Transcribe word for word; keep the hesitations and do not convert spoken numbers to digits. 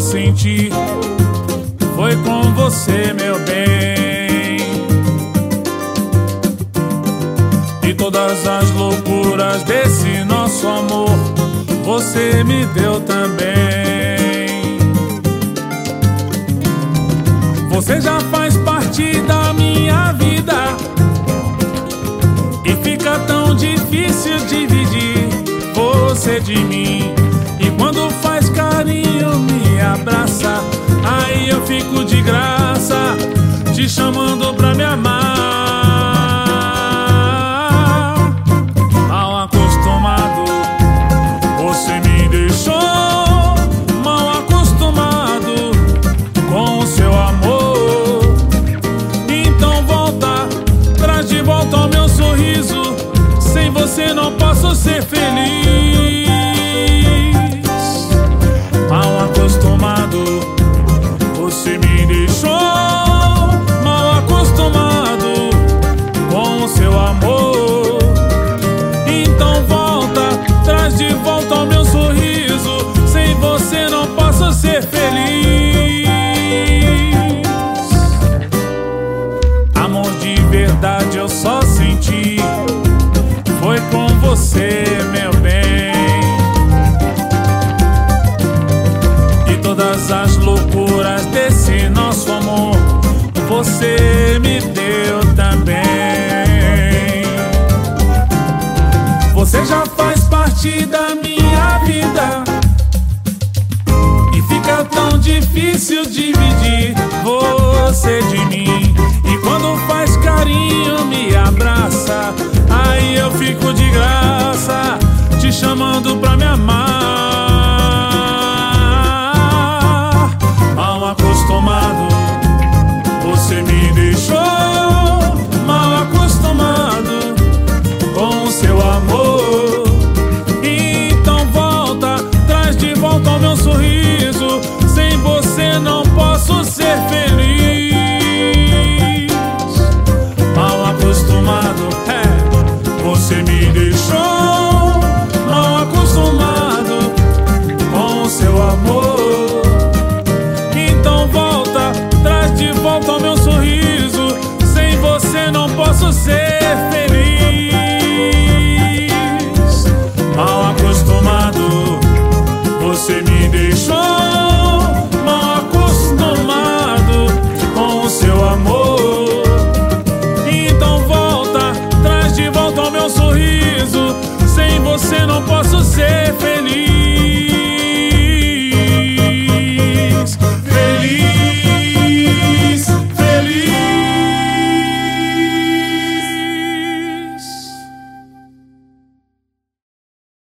senti foi com você, meu bem. E todas as loucuras desse nosso amor você me deu também. Você já faz parte da minha vida e fica tão difícil dividir você de mim. E quando faz carinho, me abraça, aí eu fico de graça te chamando pra me amar. Mal acostumado, você me deixou mal acostumado com o seu amor. Então volta, traz de volta o meu sorriso. Sem você não posso ser feliz. Mal acostumado, você me deixou mal acostumado com o seu amor. Então volta, traz de volta o meu sorriso. Sem você não posso ser feliz. Amor de verdade eu só senti foi com você, meu bem. E todas as loucuras desse nosso amor você me deu também. Você já faz parte da